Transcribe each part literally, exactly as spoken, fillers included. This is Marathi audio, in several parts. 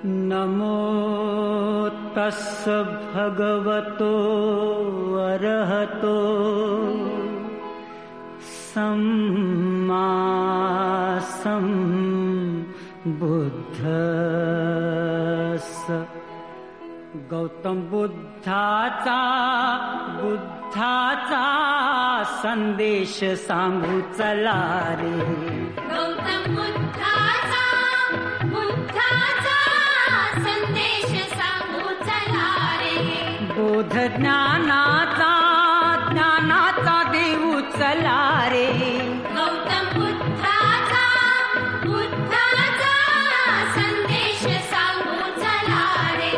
नमो तस्स भगवतो अरहतो सम्मा सम्बुद्धस्स. गौतम बुद्धाचा बुद्धाचा संदेश सांगू चला रे. गौतम बुद्धाचा बुद्धाचा संदेश सांगू चला रे. बोध ज्ञानाचा ज्ञानाचा देऊ चला रे. गौतम बुद्धाचा बुद्धाचा संदेश सांगू चला रे.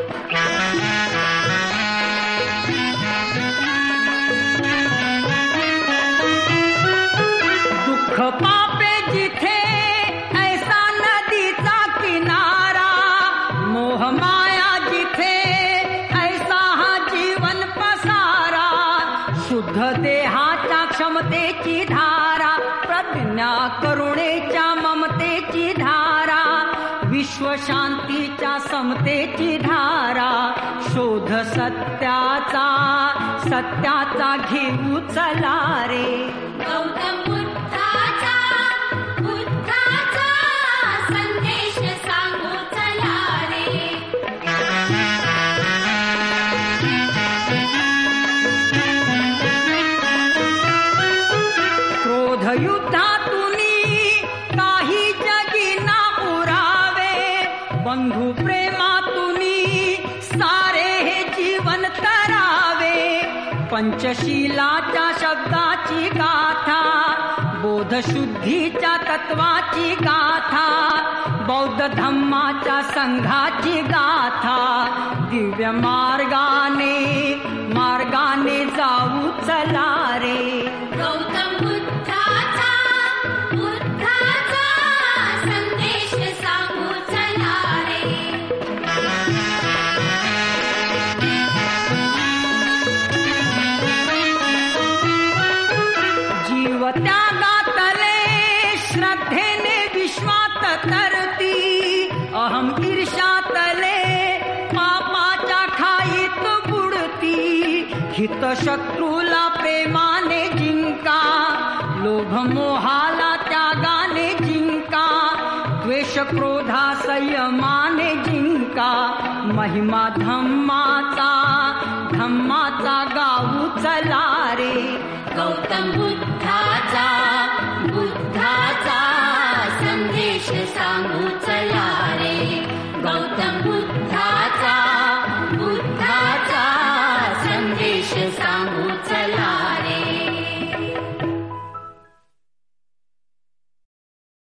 दुःख पापे जिथे ऐसा नदीचा किनारा, मोह माया जिथे ऐसा हा जीवन पसारा. शुद्ध देहाच्या क्षमतेची धारा, प्रज्ञा करुणेच्या ममतेची धारा, विश्व शांतीच्या समतेची धारा. शोध सत्याचा सत्याचा घेऊ चला रे. गौतम बुद्धाचा बुद्धाचा संदेश सांगू चला रे. क्रोध युद्धातुनी काही जगी ना उरावे, बंधू प्रेमातुनी सारे हे जीवन तरावे. पंचशीलाच्या शब्दाची गाथा, बोधशुद्धीच्या तत्वाची गाथा, बौद्ध धम्माच्या संघाची गाथा. दिव्य मार्गाने मार्गाने जाऊ चला रे. गौतम बुद्धाचा बुद्धाचा संदेश सांगू चला रे. जीव त्यागातले श्रद्धेने विश्वात तरती, अहम ईर्ष्यातले पापाच्या खाईत बुडती. हित शत्रूला प्रेमाने जिंका, लोभ मोहाला त्यागाने जिंका, द्वेष क्रोधा संयमाने जिंका. महिमा धम्माचा धम्माचा गाऊ चला रे. गौतम बुद्धाचा बुद्धाचा संदेश सांगू